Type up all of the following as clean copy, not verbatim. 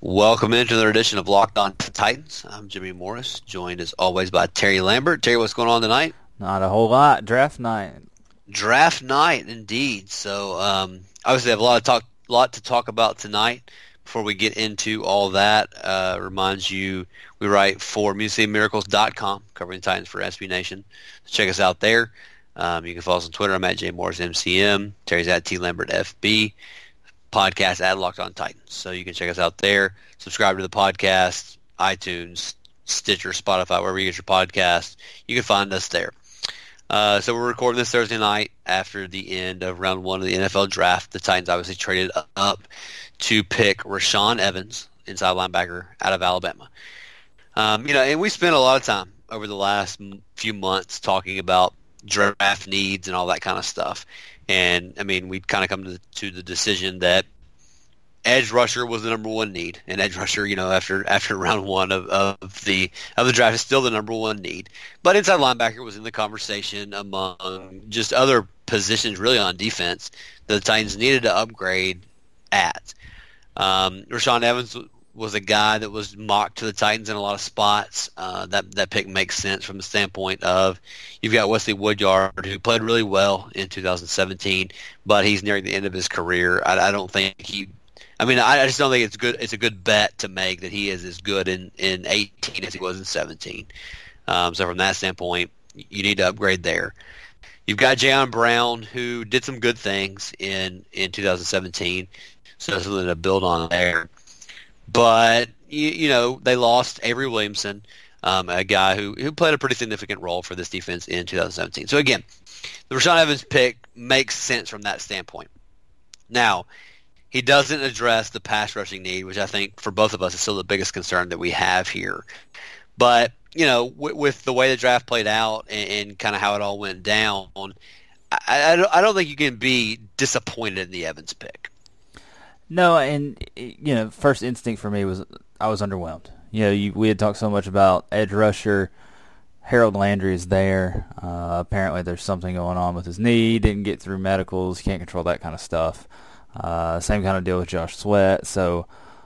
Welcome into another edition of Locked On Titans. I'm Jimmy Morris, joined as always by Terry Lambert. Terry, what's going on tonight? Not a whole lot. Draft night. Draft night, indeed. So, obviously, I have lot to talk about tonight. Before we get into all that, reminds you we write for musiccitymiracles.com, covering the Titans for SB Nation. So check us out there. You can follow us on Twitter. I'm at JMorrisMCM. Terry's at TLambertFB. Podcast at Locked On Titans. So you can check us out there. Subscribe to the podcast, iTunes, Stitcher, Spotify, wherever you get your podcast. You can find us there. So we're recording this Thursday night after the end of round one of the NFL draft. The Titans obviously traded up to pick Rashaan Evans, inside linebacker out of Alabama. And we spent a lot of time over the last few months talking about draft needs and all that kind of stuff. And, we'd kind of come to the decision that edge rusher was the number one need. And edge rusher, after round one of the draft is still the number one need. But inside linebacker was in the conversation among just other positions really on defense that the Titans needed to upgrade at. Rashaan Evans was a guy that was mocked to the Titans in a lot of spots. That pick makes sense from the standpoint of you've got Wesley Woodyard, who played really well in 2017, but he's nearing the end of his career. I don't think I just don't think it's good. It's a good bet to make that he is as good in 18 as he was in 17. So from that standpoint, you need to upgrade there. You've got Jayon Brown, who did some good things in 2017, so something to build on there. But, they lost Avery Williamson, a guy who played a pretty significant role for this defense in 2017. So, again, the Rashaan Evans pick makes sense from that standpoint. Now, he doesn't address the pass rushing need, which I think for both of us is still the biggest concern that we have here. But, with the way the draft played out and kind of how it all went down, I don't think you can be disappointed in the Evans pick. No, and first instinct for me was I was underwhelmed. We had talked so much about edge rusher. Harold Landry is there. Apparently, there's something going on with his knee. Didn't get through medicals. Can't control that kind of stuff. Same kind of deal with Josh Sweat. So,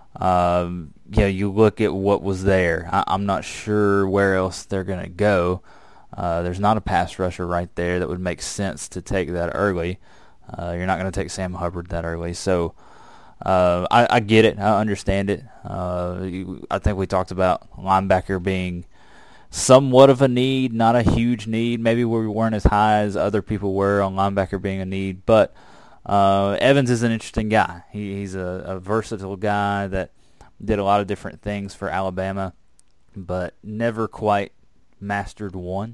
you look at what was there. I'm not sure where else they're going to go. There's not a pass rusher right there that would make sense to take that early. You're not going to take Sam Hubbard that early. So, I get it. I understand it. I think we talked about linebacker being somewhat of a need, not a huge need. Maybe we weren't as high as other people were on linebacker being a need. But Evans is an interesting guy. He's a versatile guy that did a lot of different things for Alabama, but never quite mastered one.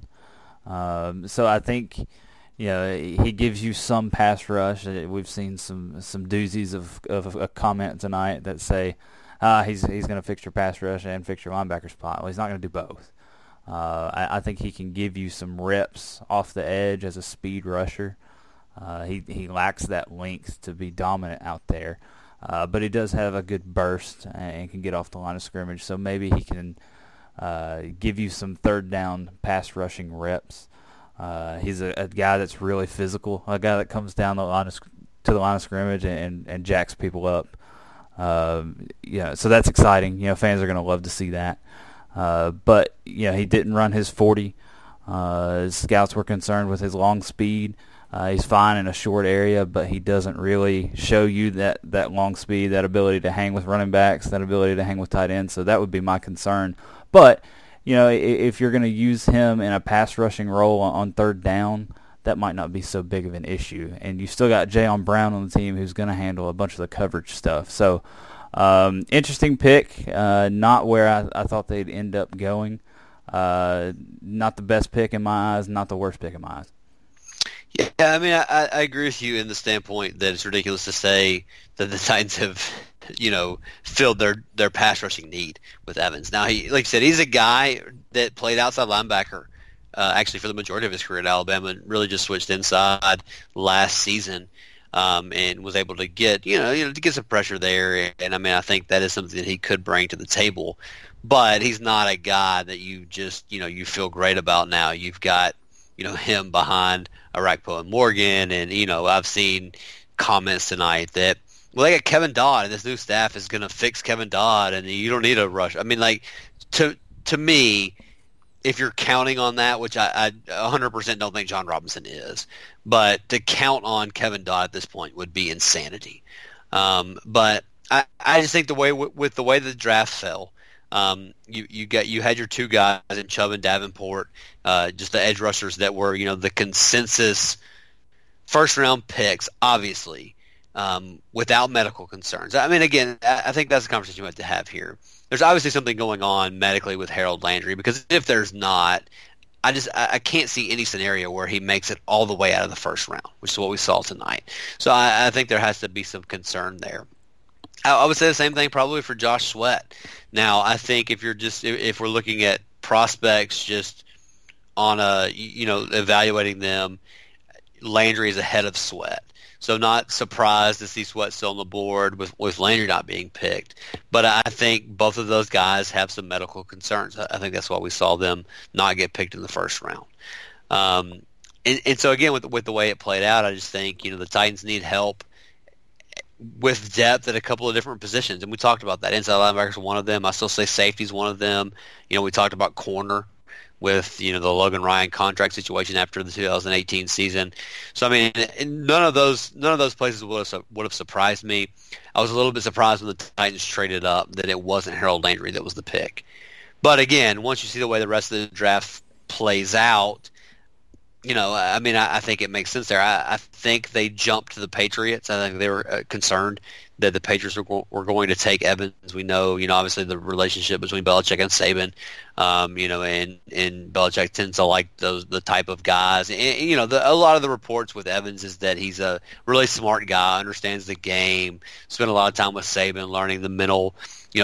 So I think he gives you some pass rush. We've seen some doozies of a comment tonight that say he's going to fix your pass rush and fix your linebacker spot. Well, he's not going to do both. I think he can give you some reps off the edge as a speed rusher. He lacks that length to be dominant out there, but he does have a good burst and can get off the line of scrimmage. So maybe he can give you some third down pass rushing reps. He's a guy that's really physical, a guy that comes down to the line of scrimmage and jacks people up. So that's exciting. Fans are going to love to see that. But he didn't run his 40. Scouts were concerned with his long speed. He's fine in a short area, but he doesn't really show you that long speed, that ability to hang with running backs, that ability to hang with tight ends. So that would be my concern. But if you're going to use him in a pass rushing role on third down, that might not be so big of an issue. And you still got Jayon Brown on the team who's going to handle a bunch of the coverage stuff. So interesting pick, not where I thought they'd end up going. Not the best pick in my eyes, not the worst pick in my eyes. Yeah, I agree with you in the standpoint that it's ridiculous to say that the Titans have filled their pass rushing need with Evans. Now, like you said, he's a guy that played outside linebacker actually for the majority of his career at Alabama and really just switched inside last season and was able to get to get some pressure there. And I think that is something that he could bring to the table. But he's not a guy that you just you feel great about now. You've got him behind Arakpo and Morgan, and I've seen comments tonight that well, they got Kevin Dodd, and this new staff is going to fix Kevin Dodd, and you don't need a rush. I mean, like, to me, if you're counting on that, which I 100% don't think John Robinson is, but to count on Kevin Dodd at this point would be insanity. But I just think with the way the draft fell, you had your two guys in Chubb and Davenport, just the edge rushers that were the consensus first round picks, obviously, without medical concerns. I mean, again, I think that's the conversation we have to have here. There's obviously something going on medically with Harold Landry, because if there's not, I can't see any scenario where he makes it all the way out of the first round, which is what we saw tonight. So I think there has to be some concern there. I would say the same thing probably for Josh Sweat. Now, I think if we're looking at prospects just on evaluating them, Landry is ahead of Sweat. So not surprised to see Sweat still on the board with Landry not being picked. But I think both of those guys have some medical concerns. I think that's why we saw them not get picked in the first round. And so, again, with the way it played out, I just think the Titans need help with depth at a couple of different positions. And we talked about that. Inside linebacker is one of them. I still say safety is one of them. We talked about corner with the Logan Ryan contract situation after the 2018 season. So I mean, none of those places would have surprised me. I was a little bit surprised when the Titans traded up that it wasn't Harold Landry that was the pick. But again, once you see the way the rest of the draft plays out, I mean, I think it makes sense there. I think they jumped to the Patriots. I think they were concerned that the Patriots were going to take Evans. We know, obviously the relationship between Belichick and Saban, and Belichick tends to like the type of guys. And, a lot of the reports with Evans is that he's a really smart guy, understands the game, spent a lot of time with Saban learning the mental,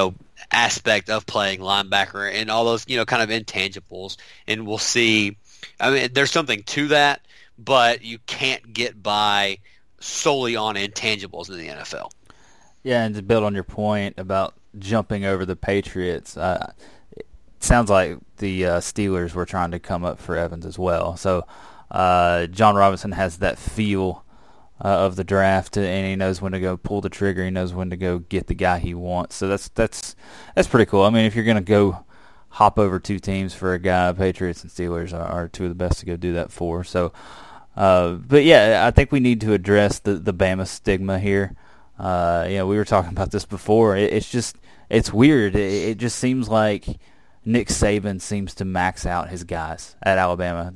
aspect of playing linebacker and all those, kind of intangibles. And we'll see. I mean, there's something to that, but you can't get by solely on intangibles in the NFL. Yeah, and to build on your point about jumping over the Patriots, it sounds like the Steelers were trying to come up for Evans as well. So John Robinson has that feel of the draft, and he knows when to go pull the trigger. He knows when to go get the guy he wants. So that's pretty cool. I mean, if you're going to go hop over two teams for a guy, Patriots and Steelers are two of the best to go do that for. So, but yeah, I think we need to address the Bama stigma here. We were talking about this before. It's weird. It just seems like Nick Saban seems to max out his guys at Alabama.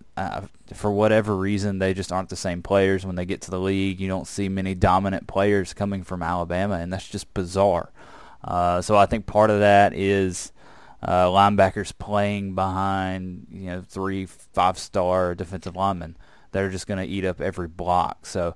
For whatever reason, they just aren't the same players. When they get to the league, you don't see many dominant players coming from Alabama, and that's just bizarre. So I think part of that is linebackers playing behind 3 5-star defensive linemen that are just going to eat up every block. So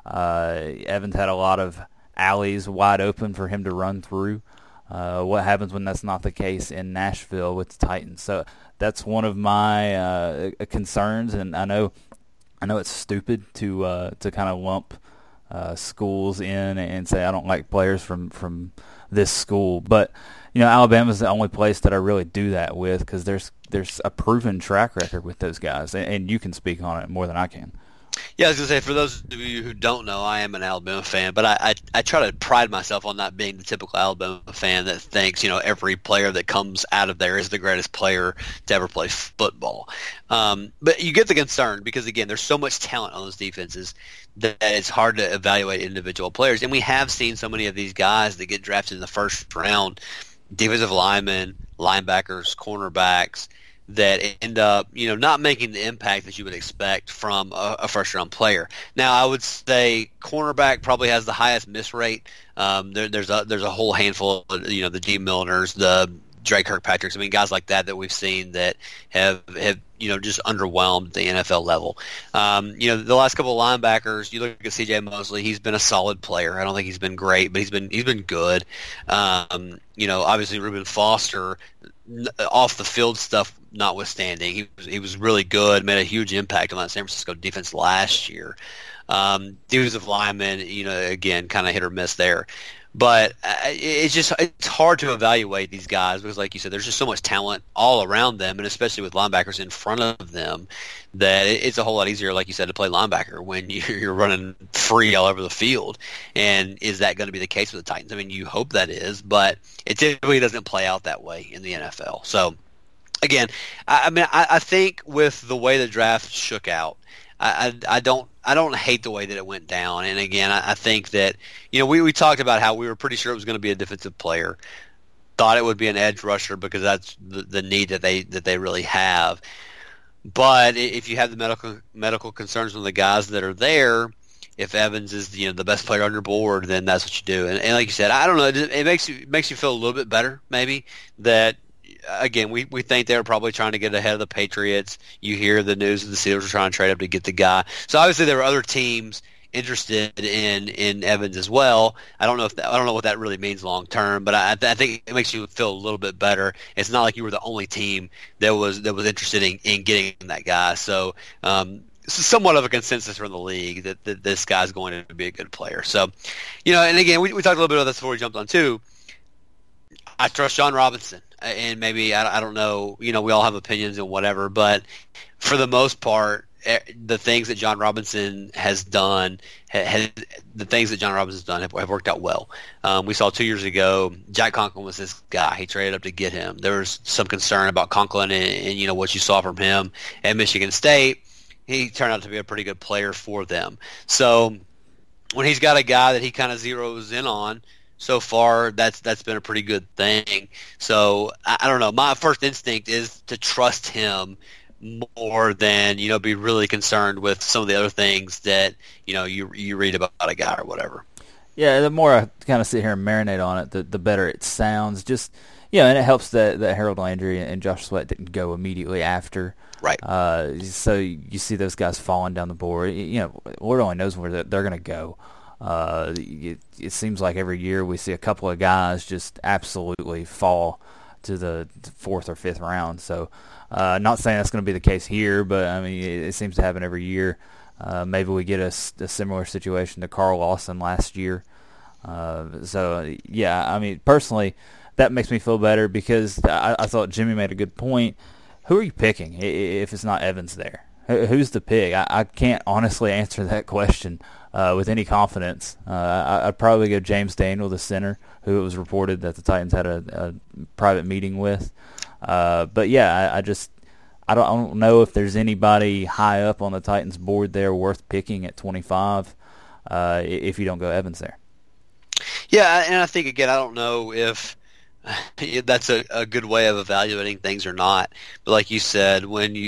Evans had a lot of alleys wide open for him to run through. What happens when that's not the case in Nashville with the Titans? So that's one of my concerns, and I know it's stupid to kind of lump schools in and say I don't like players from this school, but Alabama's the only place that I really do that with, because there's a proven track record with those guys, and you can speak on it more than I can. Yeah, I was going to say, for those of you who don't know, I am an Alabama fan, but I try to pride myself on not being the typical Alabama fan that thinks, every player that comes out of there is the greatest player to ever play football. But you get the concern because, again, there's so much talent on those defenses that it's hard to evaluate individual players. And we have seen so many of these guys that get drafted in the first round, defensive linemen, linebackers, cornerbacks, that end up, not making the impact that you would expect from a first-round player. Now, I would say cornerback probably has the highest miss rate. There's a whole handful of, the Dee Milners, the Drake Kirkpatricks. I mean, guys like that we've seen that have just underwhelmed the NFL level. The last couple of linebackers, you look at C.J. Mosley. He's been a solid player. I don't think he's been great, but he's been good. Obviously Reuben Foster, off the field stuff notwithstanding, he was really good, made a huge impact on that San Francisco defense last year. Defensive linemen, again, kind of hit or miss there. But it's hard to evaluate these guys because, like you said, there's just so much talent all around them, and especially with linebackers in front of them, that it's a whole lot easier, like you said, to play linebacker when you're running free all over the field. And is that going to be the case with the Titans? I mean, you hope that is, but it typically doesn't play out that way in the NFL. So, again, I think with the way the draft shook out, I don't hate the way that it went down. And again, I think that, we talked about how we were pretty sure it was going to be a defensive player. Thought it would be an edge rusher because that's the need that they really have. But if you have the medical concerns from the guys that are there, if Evans is the best player on your board, then that's what you do. And like you said, I don't know, it makes you feel a little bit better maybe that. Again, we think they're probably trying to get ahead of the Patriots. You hear the news of the Steelers are trying to trade up to get the guy. So obviously there were other teams interested in Evans as well. I don't know what that really means long term, but I think it makes you feel a little bit better. It's not like you were the only team that was interested in getting that guy. So it's somewhat of a consensus from the league that this guy's going to be a good player. So, and again, we talked a little bit about this before we jumped on too. I trust John Robinson. And maybe, I don't know, we all have opinions and whatever, but for the most part, the things that John Robinson has done, have worked out well. We saw 2 years ago, Jack Conklin was this guy. He traded up to get him. There was some concern about Conklin and what you saw from him at Michigan State. He turned out to be a pretty good player for them. So when he's got a guy that he kind of zeroes in on, so far, that's been a pretty good thing. So I don't know. My first instinct is to trust him more than be really concerned with some of the other things that you read about a guy or whatever. Yeah, the more I kind of sit here and marinate on it, the better it sounds. Just and it helps that Harold Landry and Josh Sweat didn't go immediately after. Right. So you see those guys falling down the board. Lord only knows where they're going to go. It seems like every year we see a couple of guys just absolutely fall to the fourth or fifth round. So, not saying that's going to be the case here, but I mean it seems to happen every year. Maybe we get a similar situation to Carl Lawson last year. So yeah, I mean personally, that makes me feel better because I thought Jimmy made a good point. Who are you picking if it's not Evans there? Who's the pick? I can't honestly answer that question with any confidence. I'd probably go James Daniel, the center, who it was reported that the Titans had a private meeting with. But yeah, I don't know if there's anybody high up on the Titans board there worth picking at 25 if you don't go Evans there. Yeah, and I think, again, I don't know if that's a good way of evaluating things or not. But like you said,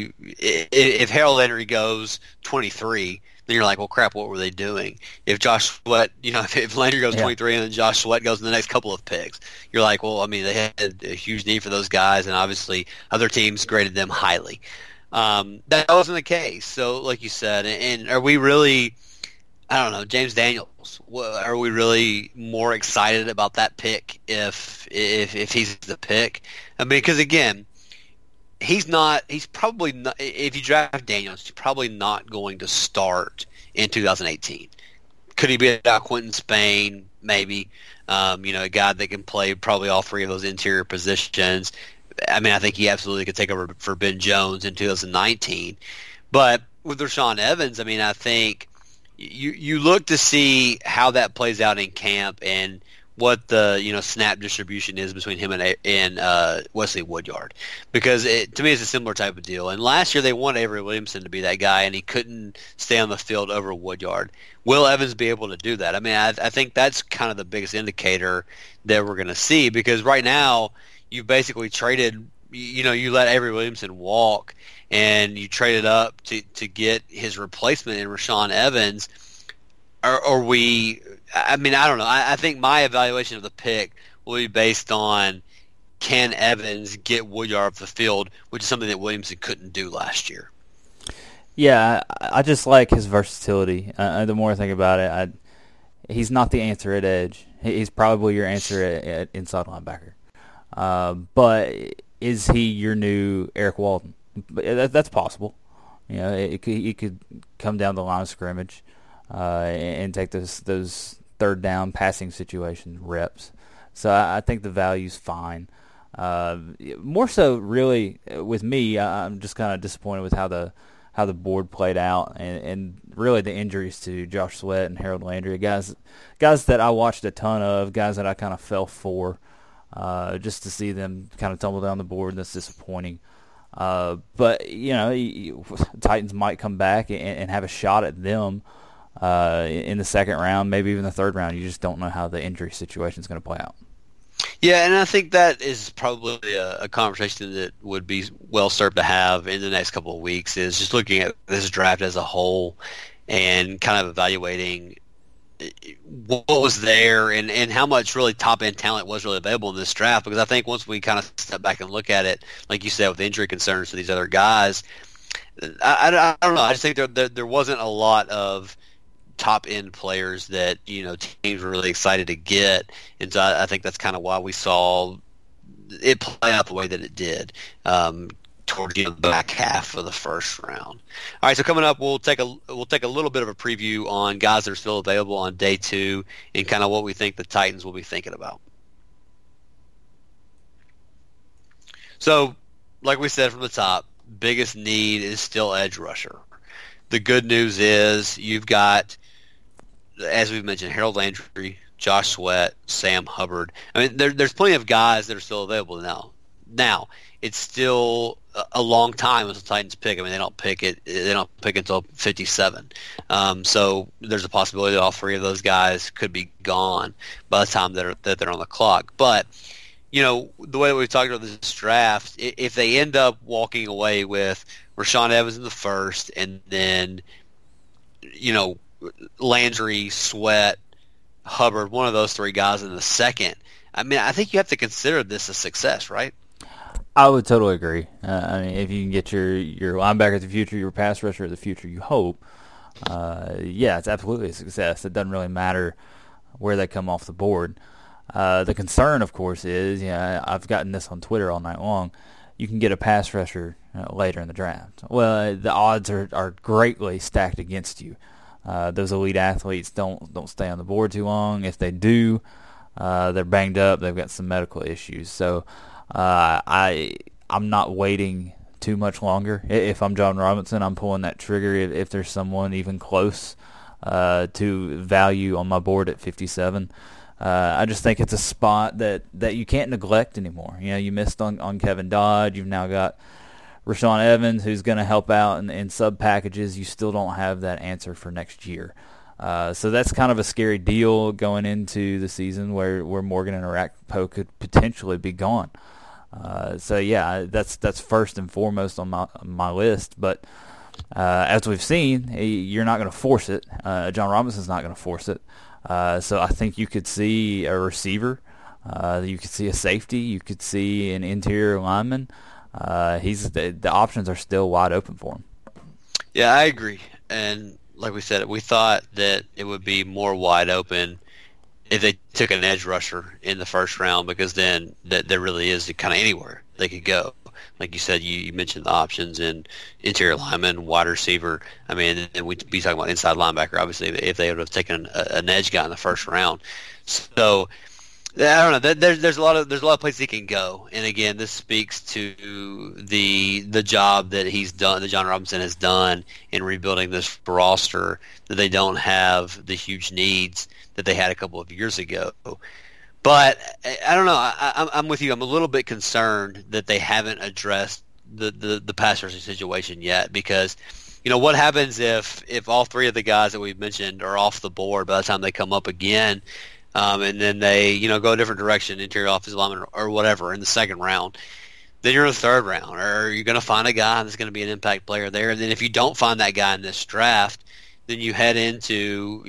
if Harold Landry goes 23, then you're like, well, crap, what were they doing? If Josh Sweat, if Landry goes 23 and then Josh Sweat goes in the next couple of picks, you're like, well, I mean, they had a huge need for those guys, and obviously other teams graded them highly. That wasn't the case. So like you said, and are we really, I don't know, James Daniels, are we really more excited about that pick if he's the pick? I mean, because again, he's probably not, if you draft Daniels, he's probably not going to start in 2018. Could he be out Quentin Spain? Maybe. A guy that can play probably all three of those interior positions. I mean, I think he absolutely could take over for Ben Jones in 2019. But with Rashaan Evans, I mean, I think you look to see how that plays out in camp and what the snap distribution is between him and Wesley Woodyard, because to me it's a similar type of deal. And last year they wanted Avery Williamson to be that guy, and he couldn't stay on the field over Woodyard. Will Evans be able to do that? I mean, I think that's kind of the biggest indicator that we're going to see, because right now you've basically traded. You let Avery Williamson walk, and you traded up to get his replacement in Rashaan Evans. Are we? I mean, I don't know. I think my evaluation of the pick will be based on, can Evans get Woodyard off the field, which is something that Williamson couldn't do last year. Yeah, I just like his versatility. The more I think about it, he's not the answer at edge. He's probably your answer at inside linebacker. But is he your new Eric Walden? That's possible. He could come down the line of scrimmage and take those third down passing situations reps. So I think the value's fine. More so, really, with me, I'm just kind of disappointed with how the board played out, and really the injuries to Josh Sweat and Harold Landry, guys that I watched a ton of, guys that I kind of fell for. Just to see them kind of tumble down the board, that's disappointing. But Titans might come back and have a shot at them in the second round, maybe even the third round. You just don't know how the injury situation is going to play out. Yeah, and I think that is probably a conversation that would be well served to have in the next couple of weeks, is just looking at this draft as a whole and kind of evaluating what was there and how much really top-end talent was really available in this draft. Because I think once we kind of step back and look at it, like you said, with injury concerns to these other guys, I don't know. I just think there wasn't a lot of top-end players that teams were really excited to get, and so I think that's kind of why we saw it play out the way that it did towards the back half of the first round. All right, so coming up, we'll take a little bit of a preview on guys that are still available on day 2 and kind of what we think the Titans will be thinking about. So, like we said from the top, biggest need is still edge rusher. The good news is you've got, as we've mentioned, Harold Landry, Josh Sweat, Sam Hubbard. I mean, there's plenty of guys that are still available now. Now, it's still a long time as the Titans pick. I mean, they don't pick until 57. So there's a possibility that all three of those guys could be gone by the time that they're on the clock. But the way that we've talked about this draft, if they end up walking away with Rashaan Evans in the first, and then Landry, Sweat, Hubbard, one of those three guys in the second, I mean, I think you have to consider this a success, right? I would totally agree. I mean, if you can get your linebacker of the future, your pass rusher of the future, you hope. Yeah, it's absolutely a success. It doesn't really matter where they come off the board. The concern, of course, is I've gotten this on Twitter all night long. You can get a pass rusher later in the draft. Well, the odds are greatly stacked against you. Those elite athletes don't stay on the board too long. If they do, they're banged up. They've got some medical issues. So I'm not waiting too much longer. If I'm Jon Robinson, I'm pulling that trigger if there's someone even close to value on my board at 57. I just think it's a spot that you can't neglect anymore. You missed on Kevin Dodd. You've now got Rashaan Evans, who's going to help out in sub packages. You still don't have that answer for next year. So that's kind of a scary deal going into the season where Morgan and Orakpo could potentially be gone. So yeah, that's first and foremost on my list. But as we've seen, you're not going to force it. Jon Robinson's not going to force it. So I think you could see a receiver. You could see a safety. You could see an interior lineman. The options are still wide open for him. Yeah, I agree. And like we said, we thought that it would be more wide open if they took an edge rusher in the first round, because then there really is kind of anywhere they could go. Like you said, you mentioned the options in interior lineman, wide receiver. I mean, and we'd be talking about inside linebacker, obviously, if they would have taken an edge guy in the first round. So I don't know. There's a lot of places he can go. And again, this speaks to the job that he's done, that Jon Robinson has done in rebuilding this roster, that they don't have the huge needs that they had a couple of years ago. But I don't know. I'm with you. I'm a little bit concerned that they haven't addressed the pass rushing situation yet, because what happens if all three of the guys that we've mentioned are off the board by the time they come up again, and then they go a different direction, interior offensive lineman or whatever, in the second round. Then you're in the third round, or you're going to find a guy that's going to be an impact player there. And then if you don't find that guy in this draft, then you head into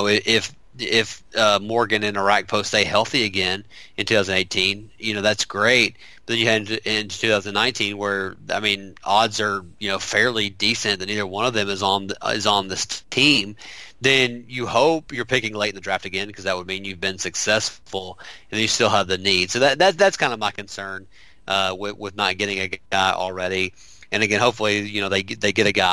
if Morgan and Orakpo stay healthy again in 2018, that's great. But then you head into 2019, where odds are fairly decent that neither one of them is on this team. Then you hope you're picking late in the draft again, because that would mean you've been successful and you still have the need. So that's kind of my concern with not getting a guy already. And again, hopefully they get a guy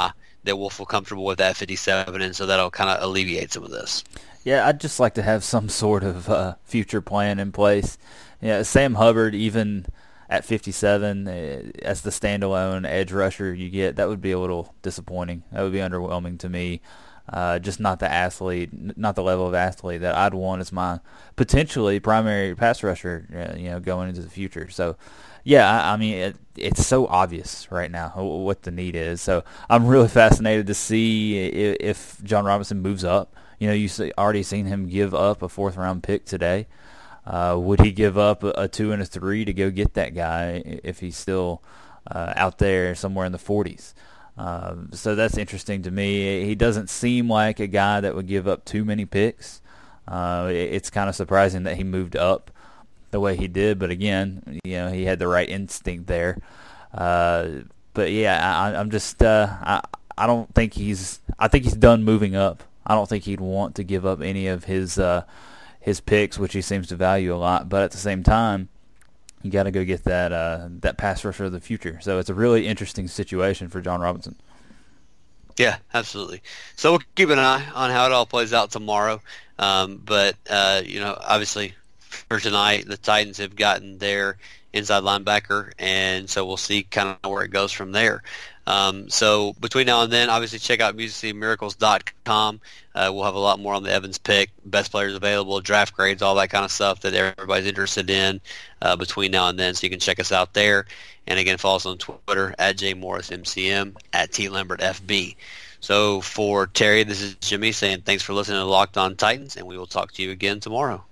that we'll feel comfortable with that 57, and so that'll kind of alleviate some of this. Yeah, I'd just like to have some sort of future plan in place. Yeah, Sam Hubbard, even at 57, as the standalone edge rusher you get, that would be a little disappointing. That would be underwhelming to me. Just not the athlete, not the level of athlete that I'd want as my potentially primary pass rusher, going into the future. So, yeah, I mean, it's so obvious right now what the need is. So I'm really fascinated to see if John Robinson moves up. Already seen him give up a 4th-round pick today. Would he give up a 2 and a 3 to go get that guy if he's still out there somewhere in the 40s? So that's interesting to me. He doesn't seem like a guy that would give up too many picks. It's kind of surprising that he moved up the way he did, but again, he had the right instinct there. But yeah, I'm just I don't think I think he's done moving up. I don't think he'd want to give up any of his picks, which he seems to value a lot. But at the same time, you got to go get that pass rusher of the future. So it's a really interesting situation for John Robinson. Yeah, absolutely. So we'll keep an eye on how it all plays out tomorrow. But obviously for tonight, the Titans have gotten their inside linebacker, and so we'll see kind of where it goes from there. So between now and then, obviously check out musiccitymiracles.com. We'll have a lot more on the Evans pick, best players available, draft grades, all that kind of stuff that everybody's interested in between now and then. So you can check us out there. And again, follow us on Twitter at JMorrisMCM, at TLambertFB. So for Terry, this is Jimmy saying thanks for listening to Locked On Titans, and we will talk to you again tomorrow.